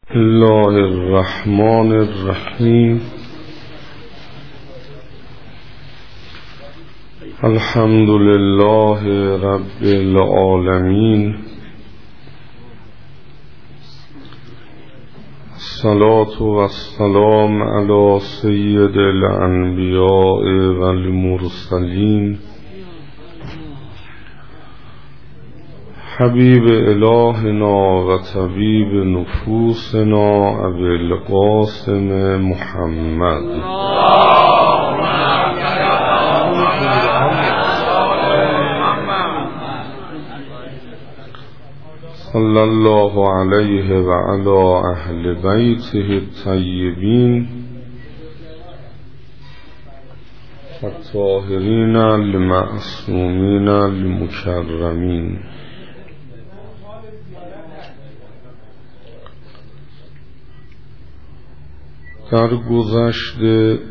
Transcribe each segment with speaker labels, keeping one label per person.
Speaker 1: الله الرحمن الرحیم. الحمد لله رب العالمین. الصلاة والسلام علی سید الانبیاء والمرسلین حبیب الهنا و طبیب نفوسنا ابی القاسم محمد صلی الله علیه و علی اهل بیته الطیبین الطاهرین المعصومین المکرمین. در گذشته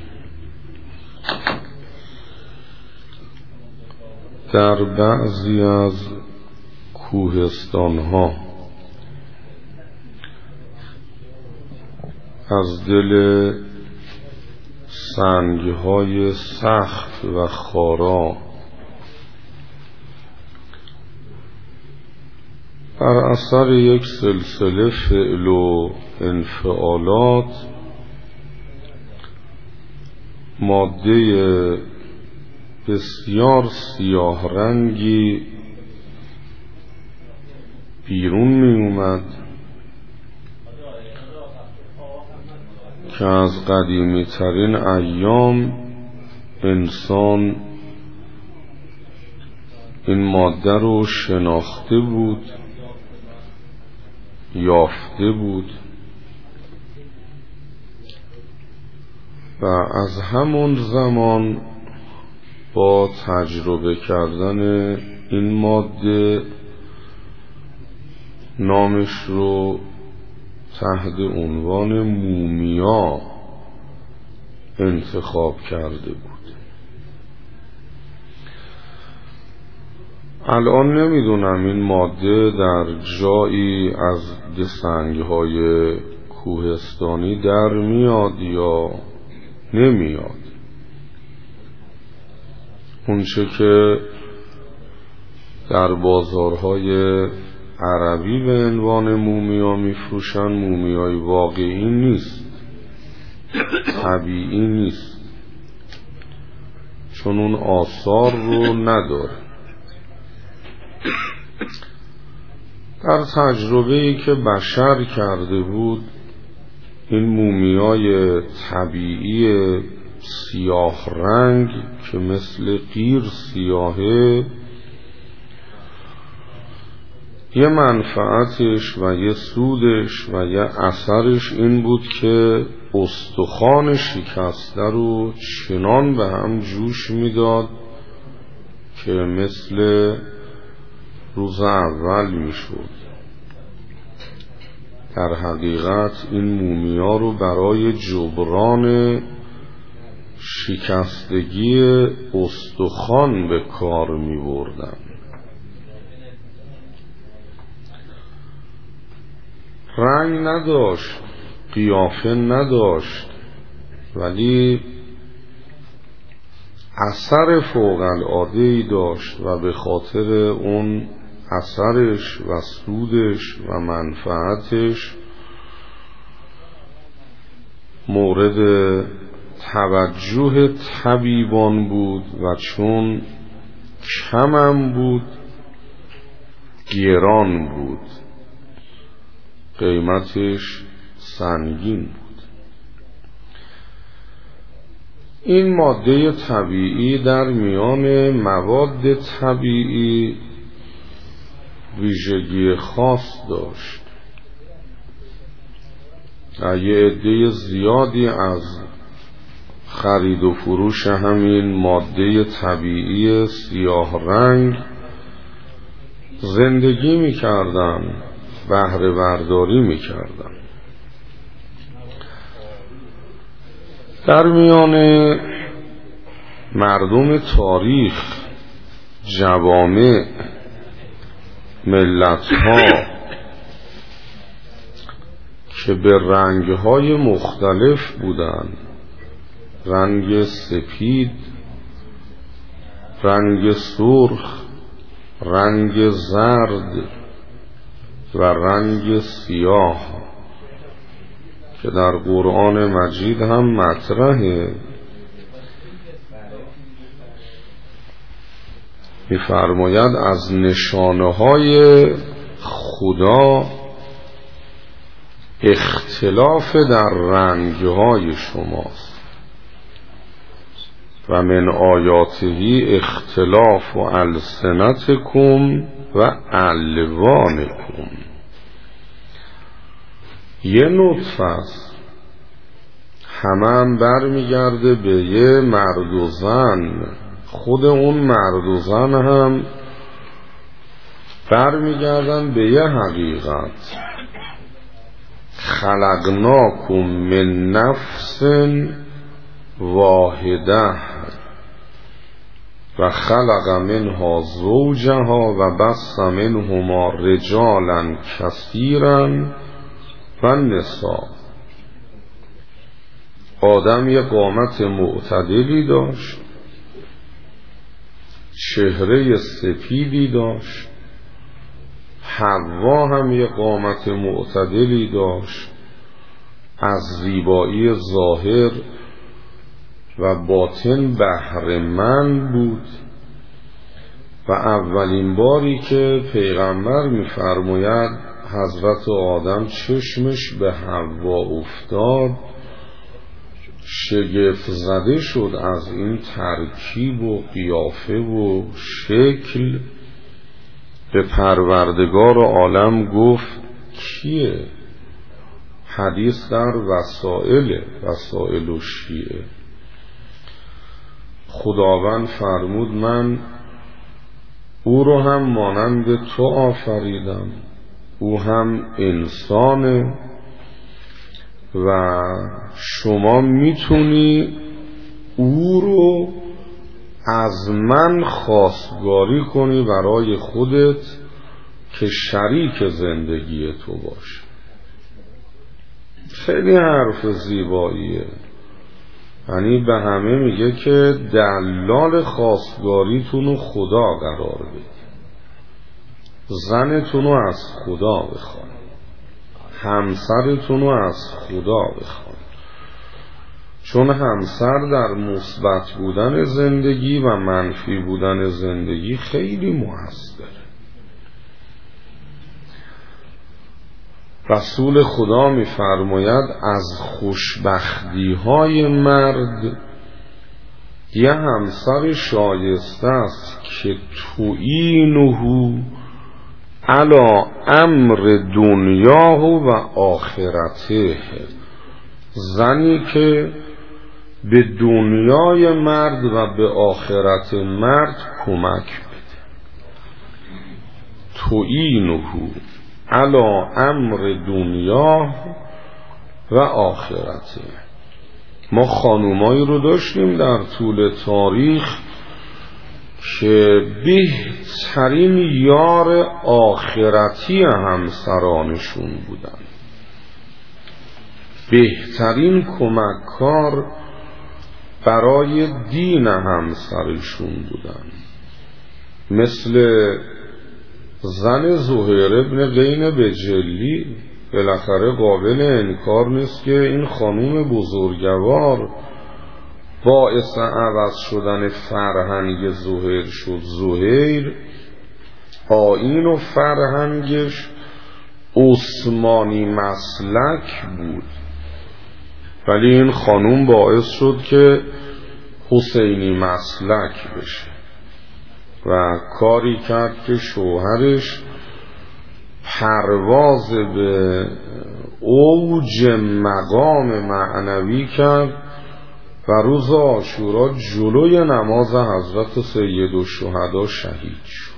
Speaker 1: در بعضی از کوهستان‌ها از دل سنگ‌های سخت و خارا بر اثر یک سلسله فعل و انفعالات ماده بسیار سیاه رنگی بیرون می اومد که از قدیمی ترین ایام انسان این ماده رو شناخته بود، یافته بود و از همون زمان با تجربه کردن این ماده نامش رو تحت عنوان مومیا انتخاب کرده بود. الان نمیدونم این ماده در جایی از سنگ‌های کوهستانی در میاد یا نمیاد. اونچه که در بازارهای عربی به عنوان مومیا میفروشن مومیای واقعی نیست، طبیعی نیست، چون اون آثار رو نداره. در تجربه‌ای که بشر کرده بود این مومیای طبیعی سیاه رنگ که مثل قیر سیاهه یه منفعتش و یه سودش و یه اثرش این بود که استخوان شکسته رو چنان به هم جوش میداد که مثل روز اول میشد. در حقیقت این مومیا رو برای جبران شکستگی استخوان به کار می بردن. رنگ نداشت، قیافه نداشت، ولی اثر فوق العاده‌ای داشت و به خاطر اون اثرش و سودش و منفعتش مورد توجه طبیبان بود و چون کمم بود گران بود، قیمتش سنگین بود. این ماده طبیعی در میان مواد طبیعی ویژگی خاص داشت. یه عده زیادی از خرید و فروش همین ماده طبیعی سیاه رنگ زندگی می‌کردن، بهره برداری می‌کردن. در میان مردم تاریخ، جوامع، ملت‌ها که به رنگ‌های مختلف بودند، رنگ سپید، رنگ سرخ، رنگ زرد و رنگ سیاه که در قرآن مجید هم مطرحه. می‌فرماید از نشانه‌های خدا اختلاف در رنگ‌های شماست و من آیاته اختلاف و السنتکم و الوانکم. یه نطفه است، هم برمیگرده به یه مرد و زن، خود اون مرد و زن هم برمیگردن به یه حقیقت، خلقناکم من نفس واحده و خلق منها زوجها و بث منهما رجالا کثیرا و نساء. آدم یه قامت معتدلی داشت، چهره سپیدی داشت، حوا هم یه قامت معتدلی داشت، از زیبایی ظاهر و باطن بهره‌مند بود و اولین باری که پیغمبر می‌فرماید حضرت آدم چشمش به حوا افتاد، شگفت زده شد از این ترکیب و قیافه و شکل. به پروردگار عالم گفت کیه؟ حدیث در وسائل و شیعه. خداوند فرمود من او رو هم مانند تو آفریدم، او هم انسانه و شما میتونی او رو از من خواستگاری کنی برای خودت که شریک زندگی تو باشه. خیلی حرف زیباییه، یعنی به همه میگه که دلال خواستگاریتون رو خدا قرار بدید، زنتون رو از خدا بخواید، همسرتون رو از خدا بخواید، چون همسر در مثبت بودن زندگی و منفی بودن زندگی خیلی مؤثره. رسول خدا می‌فرماید از خوشبختی های مرد یه همسر شایسته است که تعینه علی امر دنیاه و آخرته، زنی که به دنیای مرد و به آخرت مرد کمک بده. تعینه علی امر دنیا و آخرته. ما خانومایی رو داشتیم در طول تاریخ که بهترین یار آخرتی همسرانشون بودن، بهترین کمککار برای دین همسرشون بودن، مثل زن زهیر ابن قین بجلی. بالاخره قابل انکار نیست که این خانوم بزرگوار باعث عوض شدن فرهنگ زهیر شد. زهیر آیین و فرهنگش عثمانی مسلک بود، ولی این خانوم باعث شد که حسینی مسلک بشه و کاری کرد که شوهرش پرواز به اوج مقام معنوی کرد و روز عاشورا جلوی نماز حضرت سیدالشهدا شهید شد.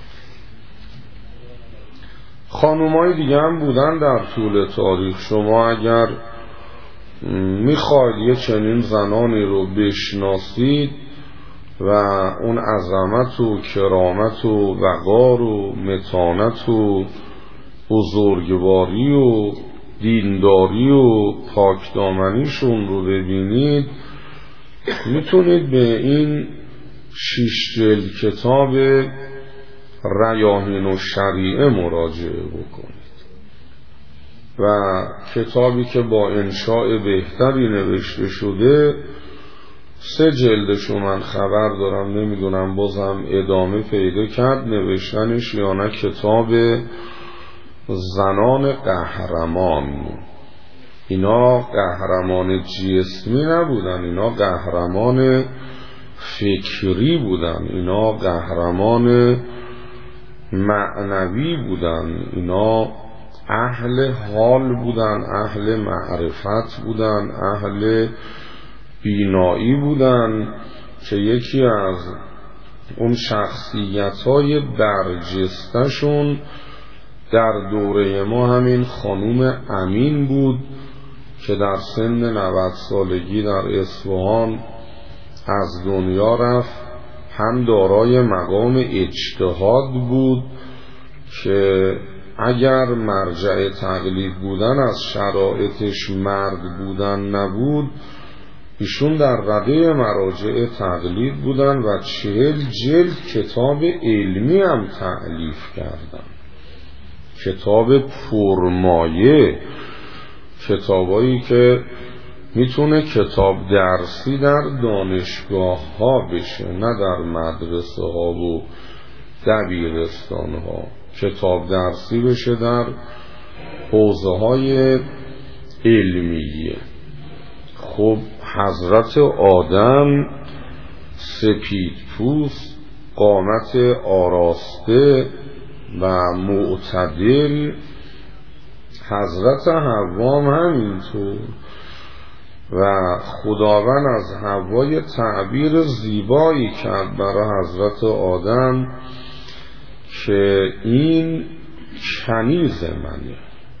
Speaker 1: خانومای دیگه هم بودن در طول تاریخ. شما اگر میخواید یه چنین زنانی رو بشناسید و اون عظمت و کرامت و وقار و متانت و بزرگواری و دینداری و پاکدامنیشون رو ببینید، میتونید به این 6 جلد کتاب ریاحین الشریعه مراجعه بکنید و کتابی که با انشاء بهتری نوشته شده 3 جلدشو من خبر دارم، نمیدونم بازم ادامه پیدا کرد نوشتنش یا نه، کتاب زنان قهرمان. اینا قهرمان جسمی نبودن، اینا قهرمان فکری بودن، اینا قهرمان معنوی بودن، اینا اهل حال بودن، اهل معرفت بودن، اهل بینایی بودن که یکی از اون شخصیت‌های برجسته‌شون در دوره ما همین خانوم امین بود که در سن 90 سالگی در اصفهان از دنیا رفت. هم دارای مقام اجتهاد بود که اگر مرجع تقلید بودن از شرایطش مرد بودن نبود، ایشون در رده مراجع تقلید بودن و 40 جلد کتاب علمی هم تألیف کردن، کتاب پرمایه، کتابایی که میتونه کتاب درسی در دانشگاه ها بشه، نه در مدرسه ها و دبیرستان ها، کتاب درسی بشه در حوزه های علمیه. خب حضرت آدم سپید پوست، قامت آراسته و معتدل، حضرت حوا همینطور، و خداوند از حوا تعبیر زیبایی کرد برای حضرت آدم که این کنیز منه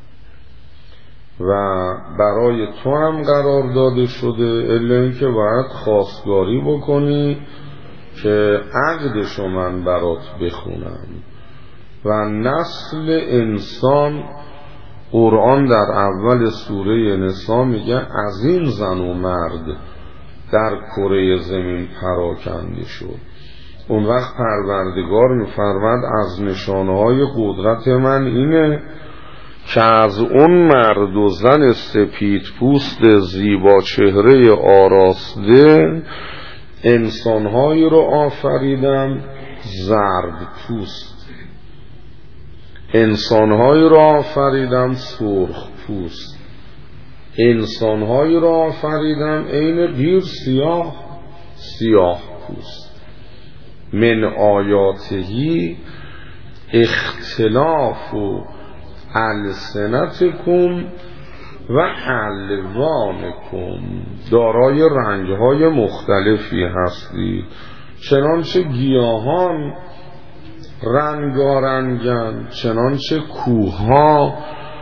Speaker 1: و برای تو هم قرار داده شده، الا اینکه باید خواستگاری بکنی که عقدشو من برات بخونم. و نسل انسان، قرآن در اول سوره نساء میگه از این زن و مرد در کره زمین پراکنده شد. اون وقت پروردگار میفرماد از نشانه‌های قدرت من اینه که از اون مرد و زن سپید پوست زیبا چهره آراسته انسانهایی رو آفریدم زرد پوست، انسانهایی رو آفریدم سرخ پوست، انسانهایی رو آفریدم عین قیر سیاه پوست. من آیاتهی اختلاف و السنتکم و الوانکم، دارای رنگهای مختلفی هستید، چنانچه گیاهان رنگارنگن، چنانچه کوهها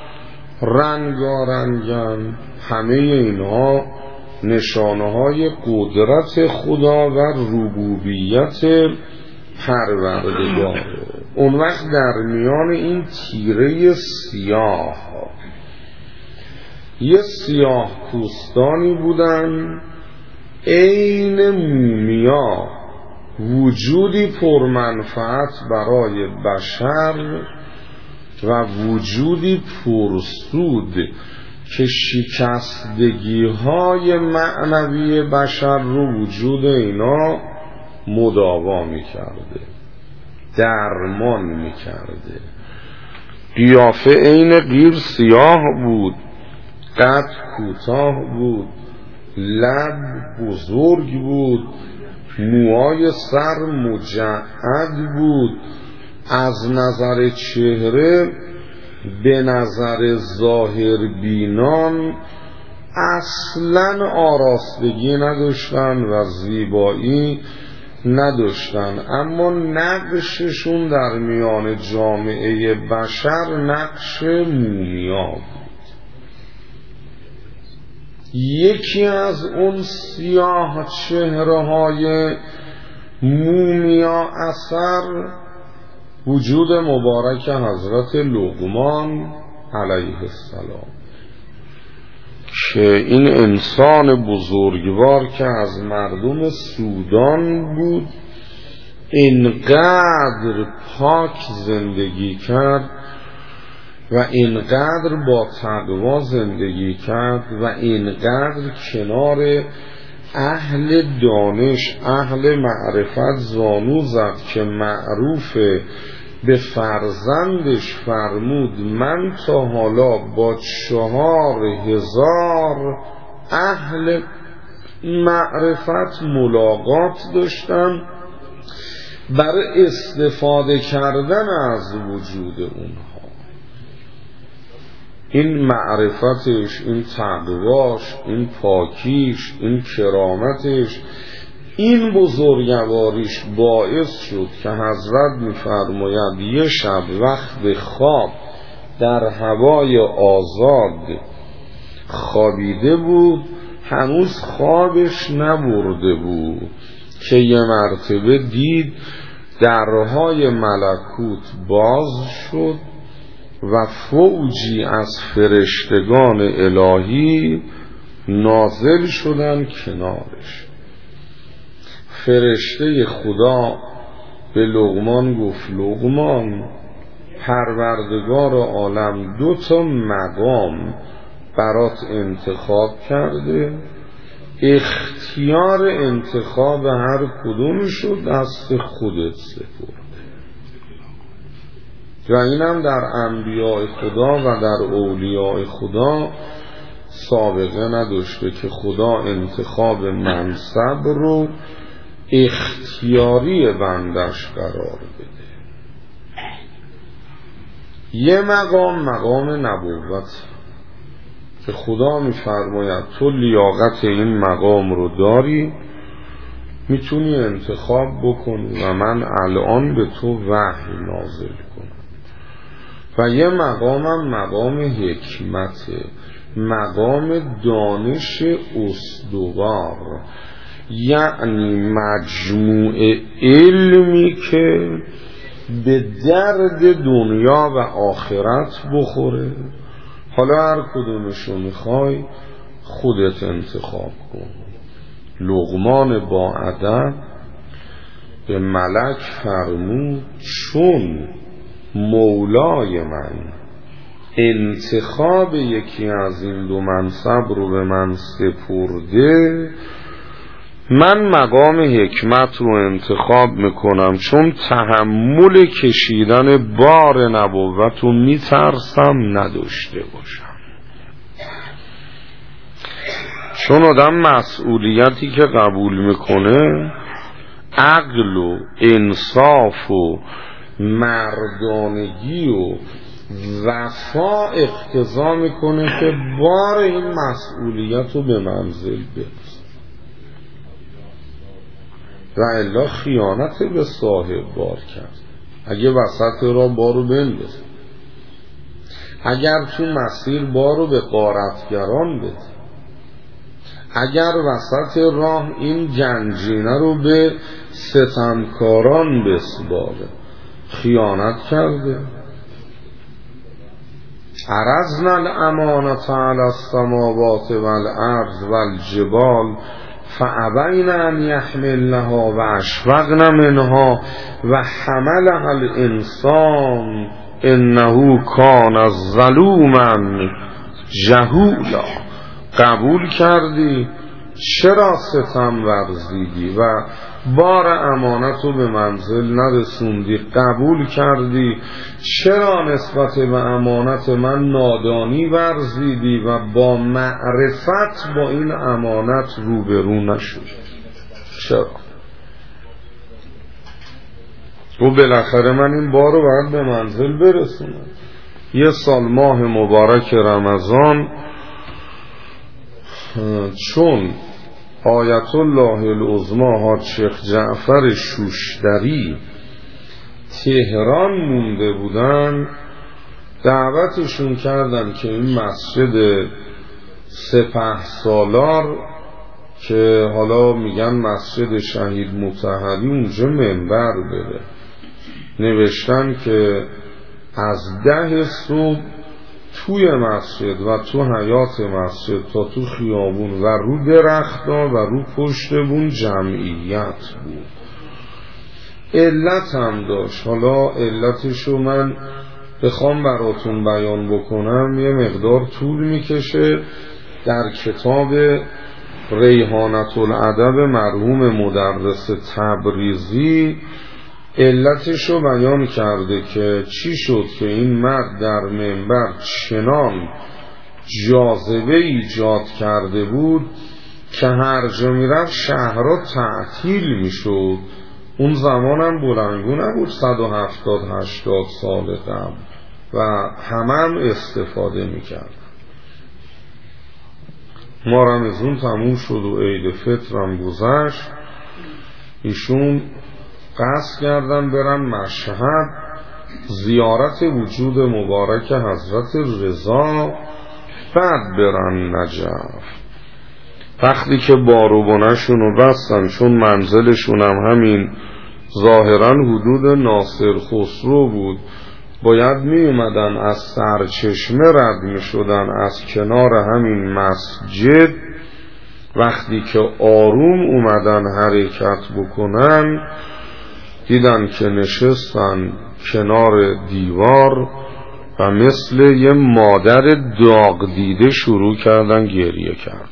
Speaker 1: رنگارنگن. همه اینها نشانه‌های قدرت خدا و ربوبیت پروردگار. اون وقت در میان این تیره سیاه یه سیاه پوستانی بودن عین مومیا، وجودی پرمنفعت برای بشر و وجودی پرسود که شکستگی های معنوی بشر رو وجود اینا مداوا می کرده، درمان می کرده. قیافه عین قیر سیاه بود، قد کوتاه بود، لب بزرگ بود، موهای سر مجعد بود. از نظر چهره به نظر ظاهر بینان اصلا آراستگی نداشتن و زیبایی نداشتن، اما نقششون در میان جامعه بشر نقش مومیا بود. یکی از اون سیاه چهره های مومیا اثر وجود مبارک حضرت لقمان علیه السلام. که این انسان بزرگوار که از مردم سودان بود اینقدر پاک زندگی کرد و اینقدر با تقوا زندگی کرد و اینقدر کنار اهل دانش اهل معرفت زانو زد که معروف به فرزندش فرمود من تا حالا با 4000 اهل معرفت ملاقات داشتم برای استفاده کردن از وجود اونها. این معرفتش، این تقواش، این پاکیش، این کرامتش، این بزرگواریش باعث شد که حضرت می‌فرماید یه شب وقت خواب در هوای آزاد خوابیده بود، هنوز خوابش نبرده بود که یه مرتبه دید درهای ملکوت باز شد و فوجی از فرشتگان الهی نازل شدن کنارش. فرشته خدا به لقمان گفت لقمان پروردگار عالم 2 مقام برات انتخاب کرده، اختیار انتخاب هر کدومشو دست خودت سپرده و اینم در انبیاء خدا و در اولیاء خدا سابقه نداشته که خدا انتخاب منصب رو اختیاری بندش قرار بده. یه مقام نبوت که خدا میفرماید تو لیاقت این مقام رو داری، میتونی انتخاب بکنی و من الان به تو وحی نازل کنم. و یه مقامم مقام حکمته، مقام دانش استوار، یعنی مجموع علمی که به درد دنیا و آخرت بخوره. حالا هر کدومشو میخوای خودت انتخاب کن. لقمان با ادب به ملک فرمود چون مولای من انتخاب یکی از این 2 منصب رو به من سپرده، من مقام حکمت رو انتخاب میکنم چون تحمل کشیدن بار نبوت رو میترسم نداشته باشم. چون آدم مسئولیتی که قبول میکنه عقل و انصاف و مردانگی و وفا اقتضا میکنه که بار این مسئولیت رو به منزل برسه و الا خیانت به صاحب بار کرد. اگه وسط راه بارو بندازه، اگر تو مسیر بارو به غارتگران بده، اگر وسط راه این جنجینه رو به ستمکاران بسپاره، خیانت کرده. عرضنا الامانة علی السماوات والارض والجبال فابین ان یحملنها و اشفقن منها و حملها الانسان انه کان ظلوما جهولا. قبول کردی، چرا ستم ورزیدی و بار امانت رو به منزل نرسوندی؟ قبول کردی، چرا نسبت به امانت من نادانی ورزیدی و با معرفت با این امانت روبرو نشدی؟ چرا؟ و بالاخره من این بار رو باید به منزل برسونم. یه سال ماه مبارک رمضان چون آیت الله العظمی حاج شیخ جعفر شوشتری تهران مونده بودن، دعوتشون کردن که این مسجد سپهسالار که حالا میگن مسجد شهید مطهری اونجا منبر بره. نوشتن که از 10 صبح توی مسجد و تو حیات مسجد تا تو خیابون و رو درختا و رو پشت بون جمعیت بود. علت هم داشت. حالا علتشو من بخوام براتون بیان بکنم یه مقدار طول میکشه. در کتاب ریحانة الادب مرحوم مدرس تبریزی علتشو بیان کرده که چی شد که این مرد در منبر چنان جاذبه ایجاد کرده بود که هر جا میرفت شهرها تعطیل میشد. اون زمانم بلنگو نبود 170-80 سال قبل و هم استفاده میکرد. ما رمضان تموم شد و عید فطرم گذشت. ایشون قصد کردن برن مشهد زیارت وجود مبارک حضرت رضا، بعد برن نجف. وقتی که باروبونشون رو بستن، چون منزلشون هم همین ظاهرا حدود ناصر خسرو بود، باید می اومدن از سرچشمه رد می شدن از کنار همین مسجد. وقتی که آروم اومدن حرکت بکنن دیدن که نشستن کنار دیوار و مثل یه مادر داغ دیده شروع کردن گریه کردن.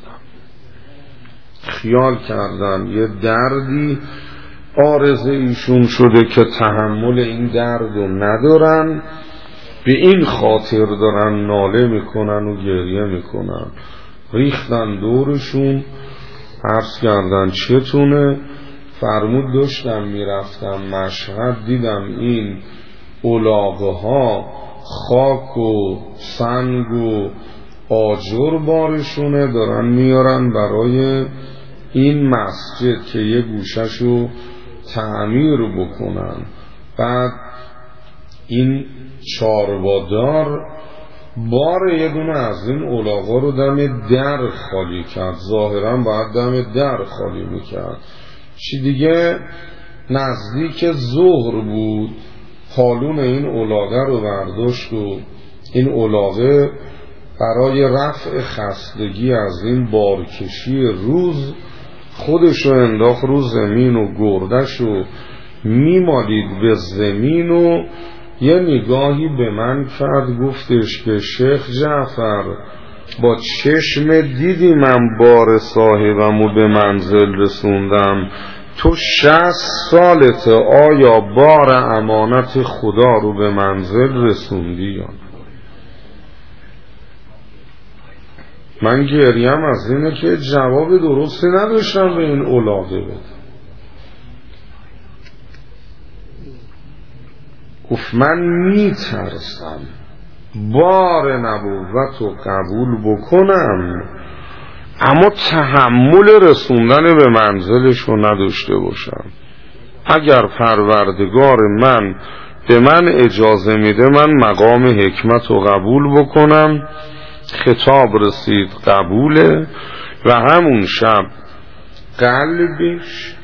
Speaker 1: خیال کردن یه دردی عارض ایشون شده که تحمل این درد رو ندارن، به این خاطر دارن ناله میکنن و گریه میکنن. ریختن دورشون، عرض کردن چتونه؟ فرمود داشتم میرفتم مشهد دیدم این الاغه ها خاک و سنگ و آجر بارشونه دارن میارن برای این مسجد که یه گوششو تعمیر بکنن. بعد این چاربادار بار یه دونه از این الاغا رو دم در خالی کرد. ظاهرا باید دم در خالی میکرد. چی دیگه نزدیک ظهر بود، پالون این الاغه رو برداشت و این الاغه برای رفع خستگی از این بارکشی روز خودشو انداخت رو زمین و گردشو میمالید به زمین و یه نگاهی به من کرد، گفتش که شیخ جعفر با چشم دیدی من بار صاحبمو به منزل رسوندم، تو 60 سالته آیا بار امانت خدا رو به منزل رسوندی یا نه؟ من گریم از اینه که جواب درستی نداشتم به این الاغه بدم. گفت من میترسم بار نبوت رو قبول بکنم اما تحمل رسوندن به منزلش رو نداشته باشم. اگر پروردگار من به من اجازه میده من مقام حکمت رو قبول بکنم. خطاب رسید قبوله و همون شب قلبش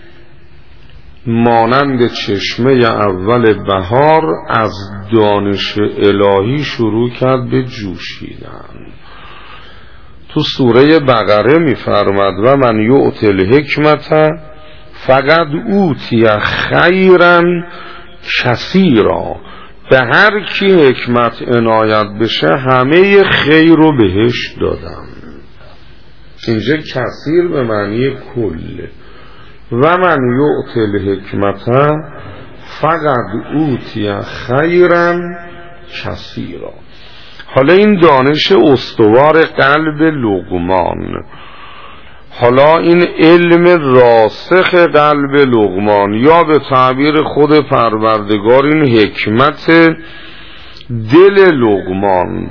Speaker 1: مانند چشمه اول بهار از دانش الهی شروع کرد به جوشیدن. تو سوره بقره میفرماد و من یؤتی الحکمت فقد اوتی خیرا کثیرا، به هر کی حکمت عنایت بشه همه خیر رو بهش دادم. اینجا کثیر به معنی کل. و من یؤتی الحکمت فقد اوتی خیرا کثیرا. حالا این دانش استوار قلب لقمان، حالا این علم راسخ قلب لقمان، یا به تعبیر خود پروردگار این حکمت دل لقمان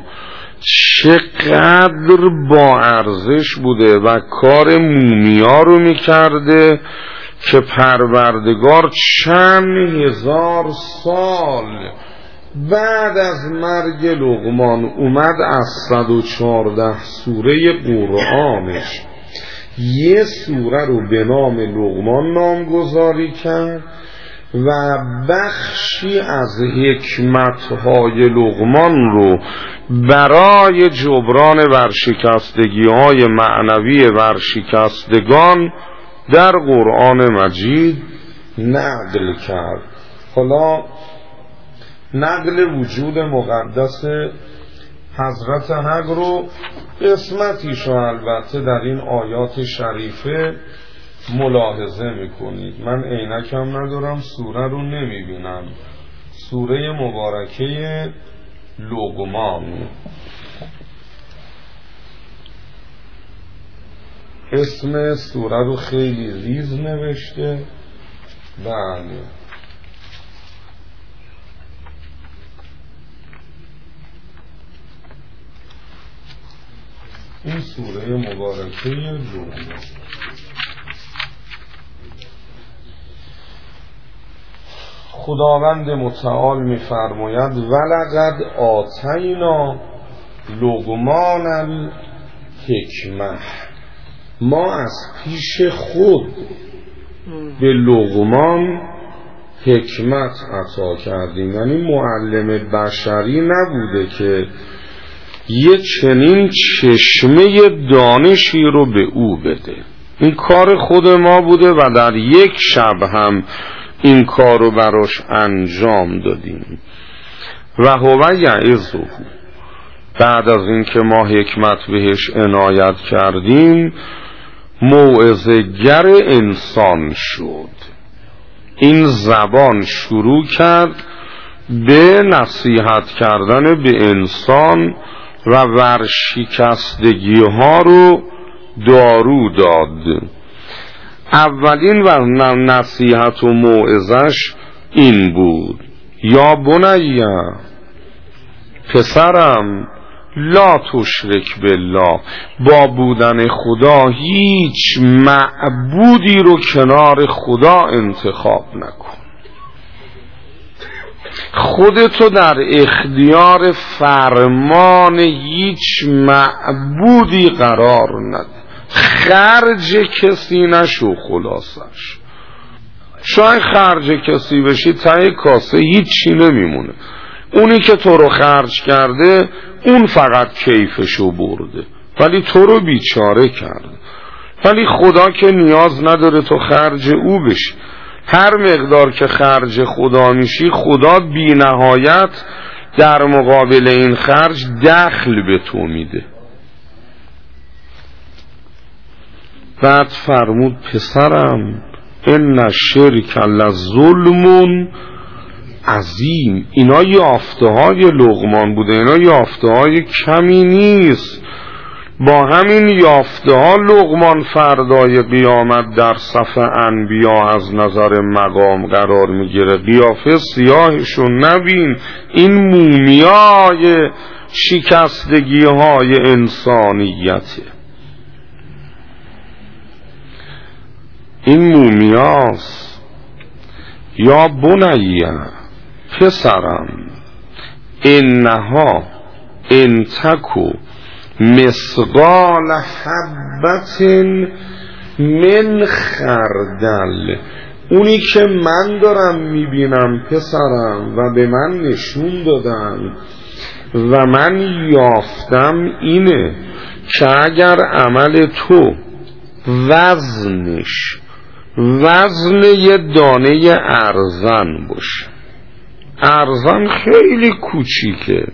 Speaker 1: چقدر با ارزش بوده و کار مومیا رو میکرده که پروردگار چند هزار سال بعد از مرگ لقمان اومد از 114 سوره قرآنش یه سوره رو به نام لقمان نامگذاری کرد و بخشی از حکمتهای لقمان رو برای جبران ورشکستگی‌های معنوی ورشکستگان در قرآن مجید نقل کرد. حالا نقل وجود مقدس حضرت حق رو قسمتیشو البته در این آیات شریفه ملاحظه میکنید. من عینکم ندارم، سوره رو نمیبینم. سوره مبارکه لقمان. اسم سوره رو خیلی ریز نوشته. بله، این سوره مبارکه لقمان. خداوند متعال می‌فرماید ولقد آتینا لقمان الحکمه، ما از پیش خود به لقمان حکمت عطا کردیم. یعنی معلم بشری نبوده که یه چنین چشمه دانشی رو به او بده. این کار خود ما بوده و در یک شب هم این کار رو براش انجام دادیم. و هو یعظه، بعد از این که ما حکمت بهش عنایت کردیم موعظه گر انسان شد. این زبان شروع کرد به نصیحت کردن به انسان و ورشکستگی ها رو دارو داد. اولین و نصیحت و موعظش این بود: یا بنیه، پسرم، لا تشرک بالله، با بودن خدا هیچ معبودی رو کنار خدا انتخاب نکن. خودتو در اختیار فرمان هیچ معبودی قرار نده. خرج کسی نشو. خلاصش شاید خرج کسی بشی ته کاسه هیچی نمیمونه. اونی که تو رو خرج کرده اون فقط کیفشو برده ولی تو رو بیچاره کرده. ولی خدا که نیاز نداره تو خرج او بشی. هر مقدار که خرج خدا میشی خدا بی نهایت در مقابل این خرج دخل به تو میده. بعد فرمود پسرم ان الشرک لظلم عظیم. اینا یافته های لقمان بوده، اینا یافته های کمی نیست. با همین یافته ها لقمان فردای قیامت در صف انبیا از نظر مقام قرار میگیره. قیافه سیاهشون نبین، این مومیای شکستگی های انسانیته. این مومیاست. یا بنیه، پسرم، انها انتکو مثقال حبت من خردل، اونی که من دارم میبینم پسرم و به من نشون دادن و من یافتم اینه که اگر عمل تو وزنش وزن یه دانه ارزن باشه، ارزن خیلی کوچیکه،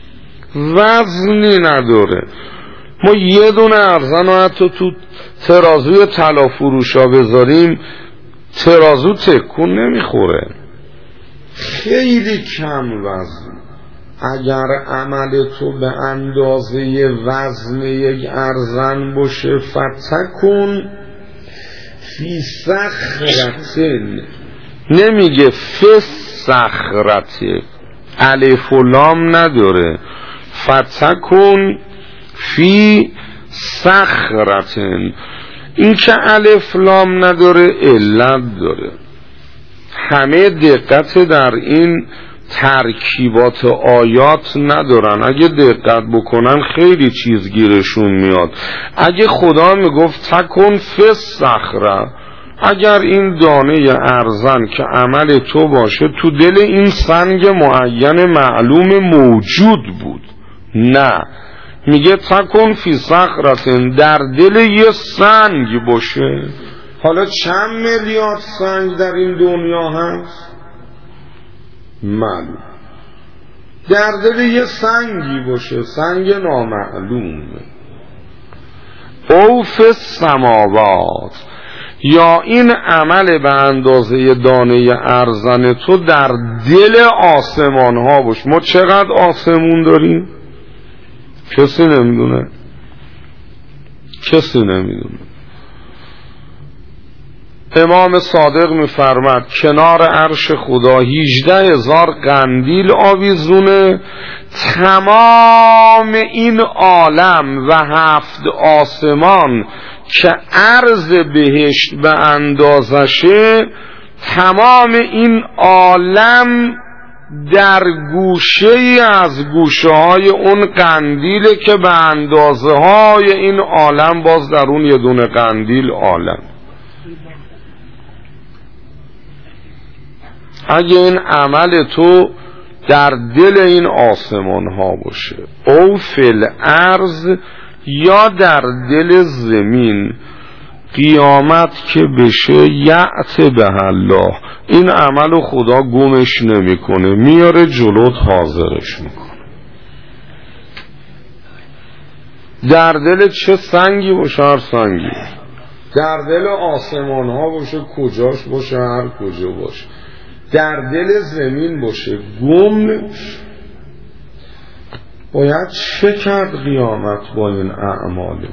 Speaker 1: وزنی نداره. ما یه دونه ارزن رو حتی تو ترازوی طلا فروشا بذاریم ترازو تکون نمیخوره، خیلی کم وزن. اگر عمل تو به اندازه وزن یک ارزن باشه فتکون فی صخرتن، نمیگه فی صخرته، الف و لام نداره، فتکون فی صخرتن. این که الف لام نداره علت داره. همه دقت در این ترکیبات آیات ندارن. اگه دقت بکنن خیلی چیز گیرشون میاد. اگه خدا میگفت تکن فی صخره، اگر این دانه ارزن که عمل تو باشه تو دل این سنگ معین معلوم موجود بود، نه، میگه تکن فی صخرة، در دل یه سنگ باشه. حالا چند میلیارد سنگ در این دنیا هست؟ معلوم. در دل یه سنگی باشه، سنگ نامعلوم. او فی السماوات، یا این عمل به اندازه دانه ارزن تو در دل آسمان ها باشه. ما چقدر آسمون داریم؟ کسی نمیدونه. کسی نمیدونه. امام صادق میفرماد کنار عرش خدا 18,000 قندیل آویزونه، تمام این عالم و 7 آسمان که عرض بهشت به اندازشه، تمام این عالم در گوشه از گوشه های اون قندیله که به اندازه های این عالم باز در اون یه دونه قندیل عالم. اگه این عمل تو در دل این آسمان ها باشه، او فل ارض، یا در دل زمین، قیامت که بشه یعت به الله، این عمل خدا گمش نمیکنه، میاره جلوت حاضرش میکنه. در دل چه سنگی باشه، هر سنگی در دل آسمان ها باشه، کجاش باشه، هر کجا باشه، در دل زمین باشه، گم نمیشه. باید چه کرد قیامت با این اعمال؟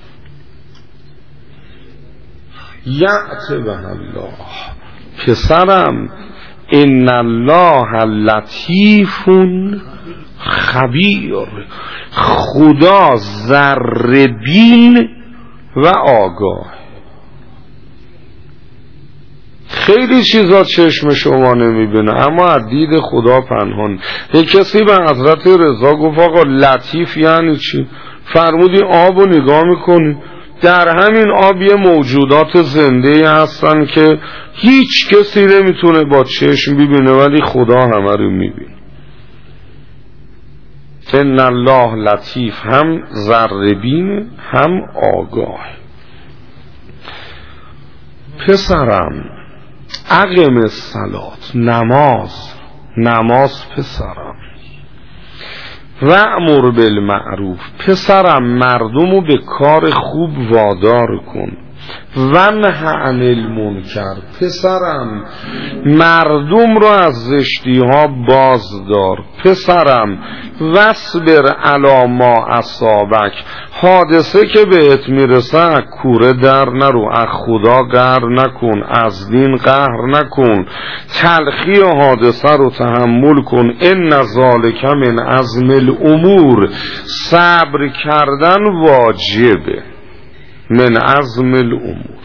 Speaker 1: یعت به الله. پسرم ان الله لطیف خبیر، خدا ذره بین و آگاه. خیلی چیزا چشم شما نمیبینه اما از دید خدا پنهان. یک کسی به حضرت رضا گفت آقا لطیف یعنی چی؟ فرمودی آب رو نگاه میکنی، در همین آب یه موجودات زنده هستن که هیچ کسی نمیتونه با چشم ببینه ولی خدا همه رو میبینه. ان الله لطیف، هم ذره بین هم آگاه. پسرم اقم الصلات، نماز پسرم، و امر بالمعروف، پسرم مردمو به کار خوب وادار کن، و نه عن المنکر، پسرم مردم رو از زشتی ها بازدار، پسرم واصبر علی ما اصابک، حادثه که بهت میرسه کوره در نرو، از خدا قهر نکن، از دین قهر نکن، تلخی حادثه رو تحمل کن، ان ذالک من عزم الامور، صبر کردن واجبه، من عزم الامور.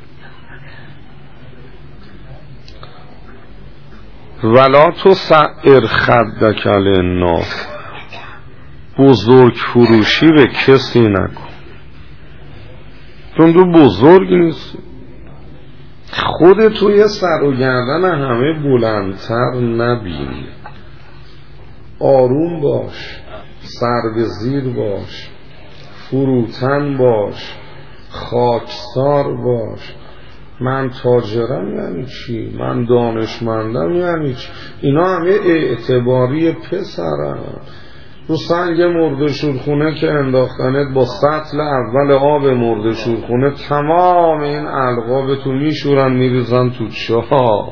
Speaker 1: ولا تسعر خدک للناس، بزرگ فروشی به کسی نکن، چون تو بزرگ نیستی. خودت توی سر و گردن همه بلندتر نبین، آروم باش، سر به زیر باش، فروتن باش، خاکسار باش. من تاجرم یعنی چی؟ من دانشمندم یعنی چی؟ اینا همه اعتباری پسرم. رو سنگ مرده شورخونه که انداختنت با سطل اول آب مرده شورخونه، تمام این القابتو میشورن میریزن تو چاه.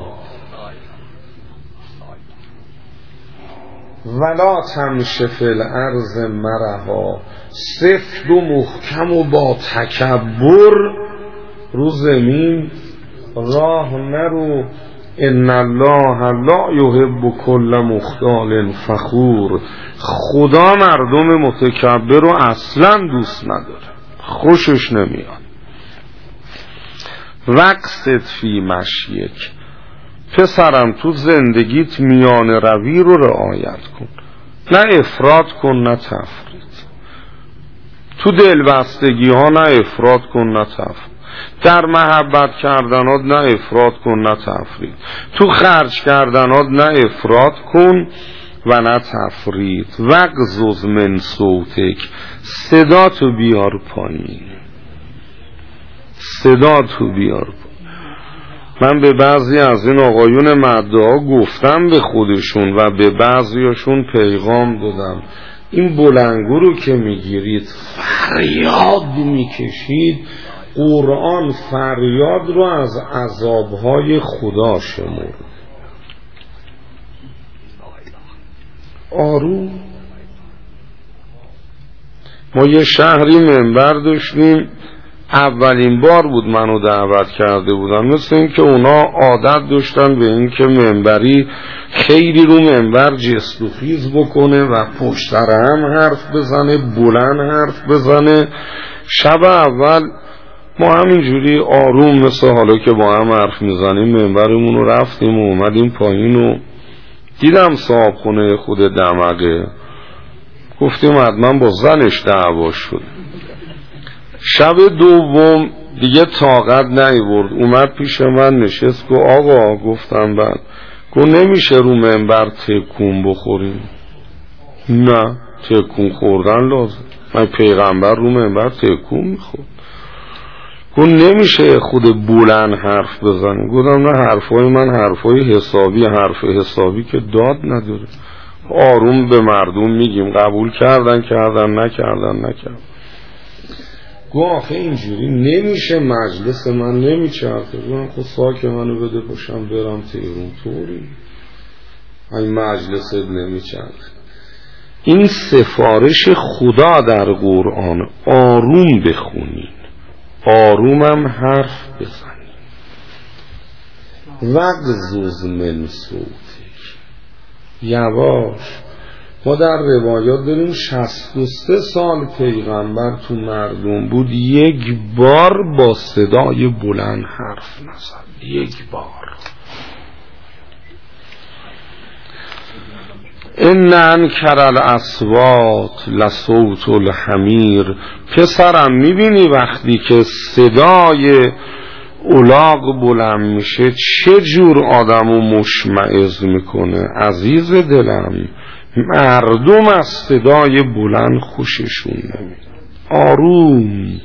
Speaker 1: ولا تمشی فی الارض مرحا، سفت و محکم و با تکبر رو زمین راه نرو. ان الله لا یحب کل مختال فخور، خدا مردم متکبر رو اصلا دوست نداره، خوشش نمیاد. وقصد فی مشیک، پسرم تو زندگیت میان روی رو رعایت کن، نه افراط کن نه تفرید. تو دلبستگی ها نه افراط کن نه تفرید، در محبت کردنات نه افراط کن نه تفرید، تو خرج کردنات نه افراط کن و نه تفرید. وغضض من صوتک، صدا تو بیار پایین، صدا تو بیار پایین. من به بعضی از این آقایون مدعا گفتم به خودشون و به بعضیاشون پیغام دادم، این بلنگو رو که میگیرید فریاد میکشید، قرآن فریاد رو از عذابهای خدا شمرد. آروم. ما یه شهری منبر داشتیم، اولین بار بود منو دعوت کرده بودن، مثل این که اونا عادت داشتن به این که منبری خیلی رو منبر جست و خیز بکنه و پشت سر هم حرف بزنه، بلند حرف بزنه. شب اول ما همینجوری آروم مثل حالا که با هم حرف میزنیم منبرمون رو رفتیم و اومدیم پایین و دیدم صاحب خونه خود دمقه، گفتیم حتما با زنش دعوا شد. شب دوم دیگه طاقت نیورد، اومد پیش من نشست، گفت آقا، گفتم بعد، گفت نمیشه رو منبر تکون بخوریم. نه، تکون خوردن لازم، من پیغمبر رو منبر تکون میخورد. گفت نمیشه خود بلند حرف بزنیم. گفتم نه، حرفای من حرفای حسابی، حرف حسابی که داد نداره، آروم به مردم میگیم، قبول کردن نکردن. گفت آخه اینجوری نمیشه، مجلس من نمیچرخه. گفتم خود ساک منو بده باشم برم تهرون، طوری این مجلست نمیچرخه. این سفارش خدا در قرآن، آروم بخونین، آرومم حرف بزنین. وغضض من صوتک، یواش. ما در روایات داریم 63 سال پیغمبر تو مردم بود، یک بار با صدای بلند حرف نزد، یک بار. ان انکر الاصوات لصوت الحمیر. پسرم میبینی وقتی که صدای الاغ بلند میشه چه جور آدمو مشمئز میکنه؟ عزیز دلم، مردم از صدای بلند خوششون نمیاد. آروم.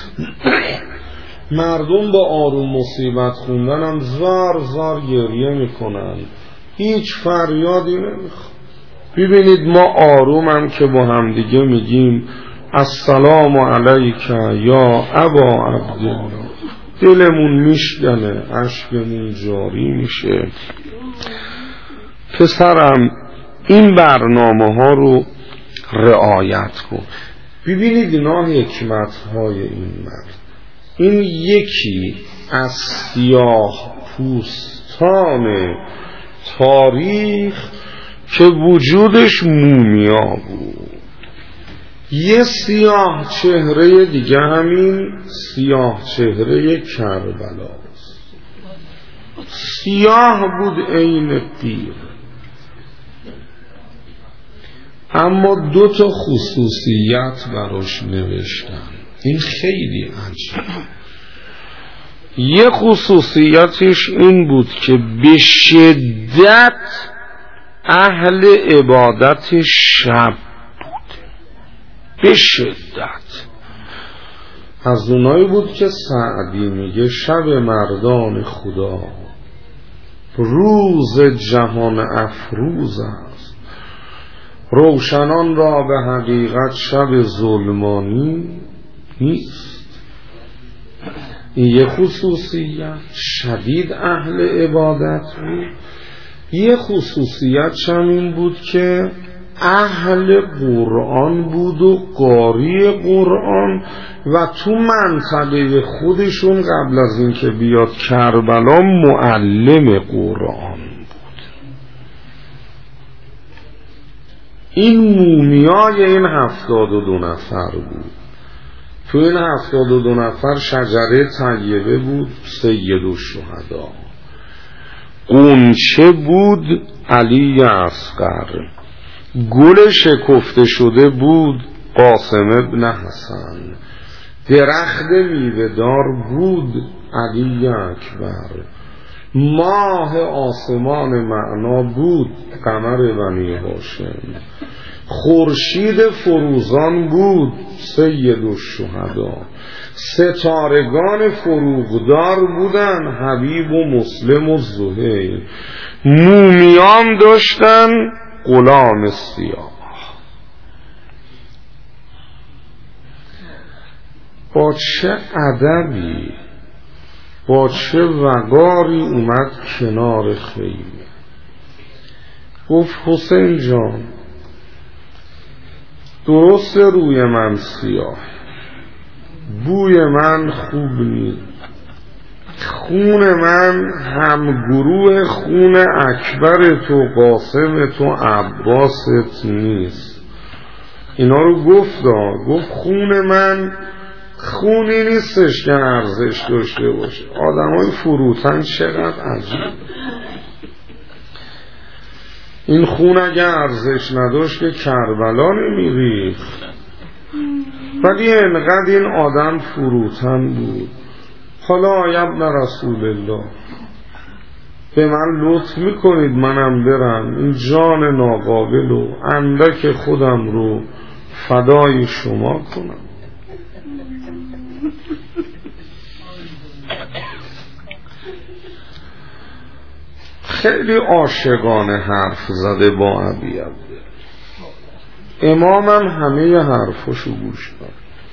Speaker 1: مردم با آروم مصیبت خوندن هم زار زار گریه میکنن، هیچ فریادی نمیخواد. ببینید ما آروم هم که با هم دیگه میگیم السلام علیک یا ابا عبدالله، دلمون میشکنه، اشکمون جاری میشه. پسرم این برنامه ها رو رعایت کن. ببینید اینا حکمت های این مرد. این یکی از سیاه پوستان تاریخ که وجودش مومیا بود. یه سیاه چهره دیگه همین سیاه چهره کربلاست. سیاه بود عین قیر، اما 2 خصوصیت براش نوشتن. این خیلی عجیبه. یه خصوصیتش این بود که به شدت اهل عبادت شب بود، به شدت. از اونایی بود که سعدی میگه شب مردان خدا روز جهان افروز است، روشنان را به حقیقت شب ظلمانی نیست. این یه خصوصیت، شدید اهل عبادت بود. یه خصوصیت این بود که اهل قرآن بود و قاری قرآن و تو منطقه خودشون قبل از اینکه بیاد کربلا معلم قرآن بود. این مومیای این 72 نفر بود. تو این 72 نفر شجره طیبه بود سید الشهدا، قنچه بود علی اصغر، گل شکفته شده بود قاسم ابن حسن، درخت میوه‌دار بود علی اکبر، ماه آسمان معنا بود قمر بنی هاشم، خورشید فروزان بود سید الشهدا، ستارگان فروغدار بودن حبیب و مسلم و زهیر، مومیان داشتن غلام سیاه. با چه ادبی، با چه وقاری اومد کنار خیمه، گفت حسین جان درست روی من سیاه، بوی من خوب نیست، خون من هم گروه خون اکبر تو قاسم تو عباست نیست. اینا رو گفت خون من خونی نیستش که ارزش داشته باشه. آدمای فروتن چقدر عجیب. این خون اگه ارزش نداشت که کربلا نمیریخت، ولی انقدر این آدم فروتن بود. حالا ای ابن رسول الله به من لطف میکنید منم برم این جان ناقابل و اندک خودم رو فدای شما کنم. خیلی عاشقانه حرف زده با ابی عبده. امامم همه حرفاشو گوش داد.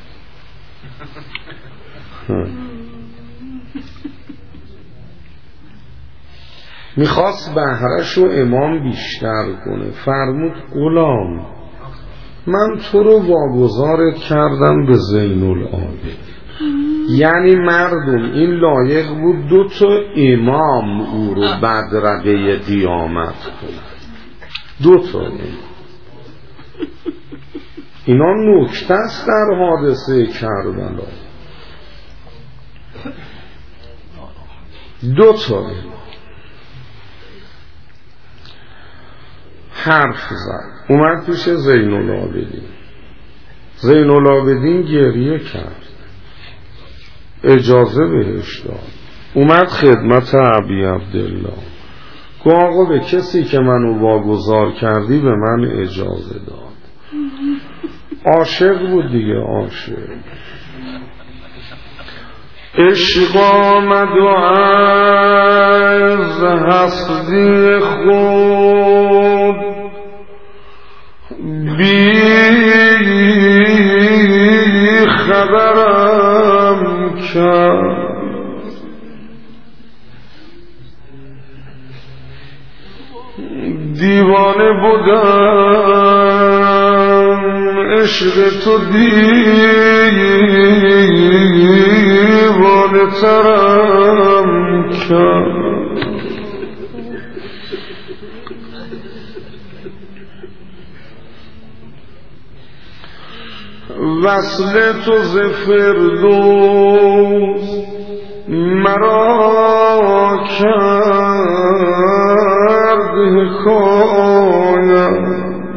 Speaker 1: میخواست بهرهشو امام بیشتر کنه، فرمود غلام من تو رو واگذارت کردم به زین العابدین. یعنی مردم این لایق بود 2 امام او رو بدرقه قیامت کنن. 2 امام. اینا نکته است در حادثه کربلا. 2 امام حرف زد، اومد پیش زین العابدین. زین العابدین گریه کرد، اجازه بهش داد. اومد خدمت ابی عبدالله، گفت آقا به کسی که منو واگذار کردی به من اجازه داد. عاشق بود دیگه، عاشق. عشق آمد و از هستی خود بی خبرم کرد، دیوانه بودم عشق تو دیوانه ترم کرد. وصل تو ز فردوس مرا کرد حکایت،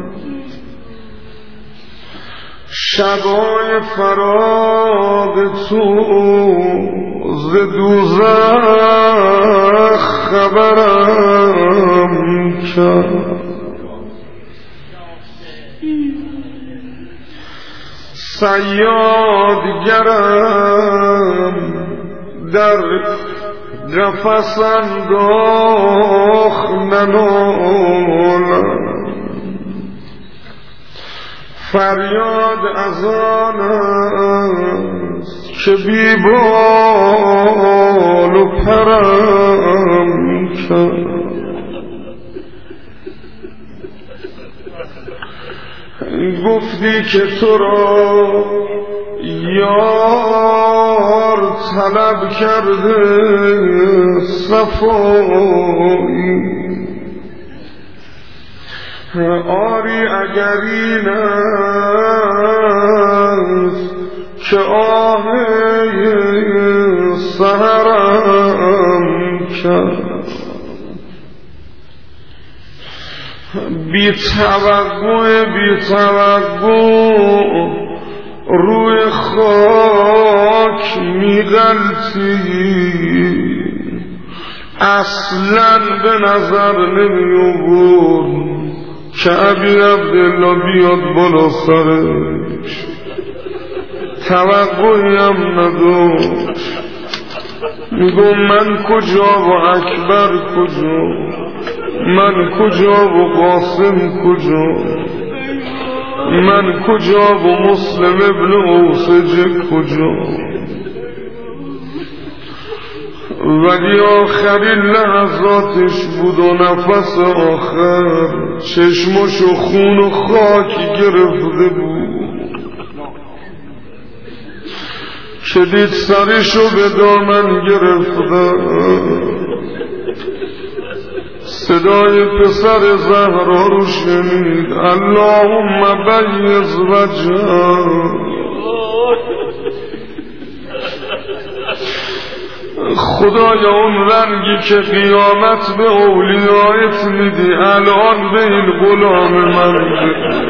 Speaker 1: شبای فراق تو ز دوزخ خبرم کرد. صیادگرم در قفس انداخت ننالم، فریاد از آن است که بی بال و پرم کرد. گفتی که تو را یار طلب کرده صفایی، آری اگر این است که آه سحرم کرد. بی توقع روی خاک می غلطی، اصلا به نظر نمی آورد که ابی عبدالله بیاد بالا سرش، توقعی هم نداشت. میگم من کجا و اکبر کجا، من کجا و قاسم کجا، من کجا و مسلم ابن اوسج کجا. ولی آخرین لحظاتش بود و نفس آخر چشمش و خون و خاک گرفته بود که دید سرشو به دامن گرفته. صدای پسر زهرا رو شنید، اللهم بیض وجهه. خدایا اون رنگی که قیامت به اولیایت میدی الان به این غلام من بده.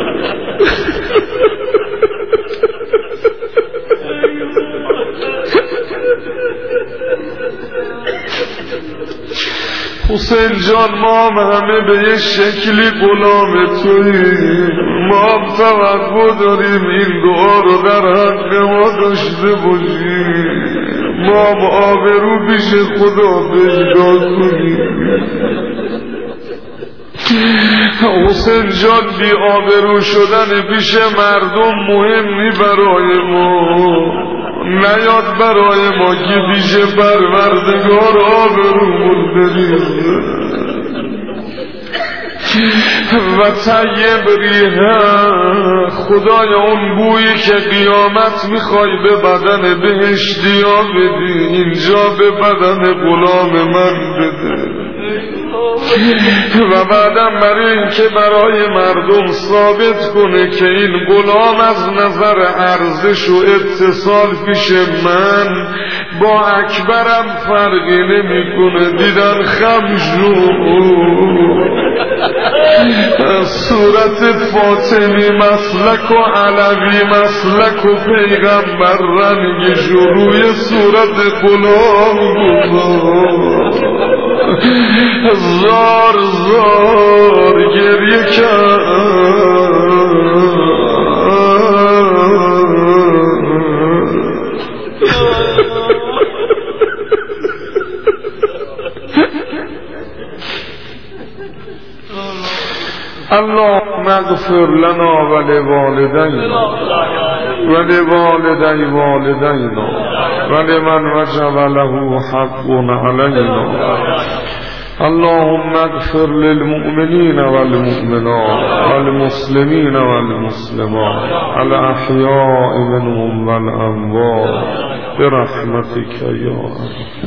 Speaker 1: حسین جان ما همه به یه شکلی غلام تویی، ما هم توقع داریم این دعا رو در حق ما داشته باشیم، ما هم آبرو پیش خدا پیدا کنیم. حسین جان بی آبرو شدن پیش مردم مهمی برای ما، نیاد برای ما که پیش پروردگار آبرومون بریم. و طیب ریحه، خدایا اون بویی که قیامت میخوای به بدن بهشتیا بدی اینجا به بدن غلام من بده. و بعدم برای این که برای مردم ثابت کنه که این غلام از نظر ارزش و اتصال پیش من با اکبرم فرقی نمی کنه، دیدن خمشون صورت فاطمی مسلک و علوی مسلک و پیغمبر رنگش و روی صورت غلام زار زار گریه کرد. اللهم اغفر لنا ولوالدينا ولوالدي والدينا ولمن وجب له حق علينا. اللهم اغفر للمؤمنين والمؤمنات والمسلمين والمسلمات الأحياء منهم والأموات برحمتك يا أرحم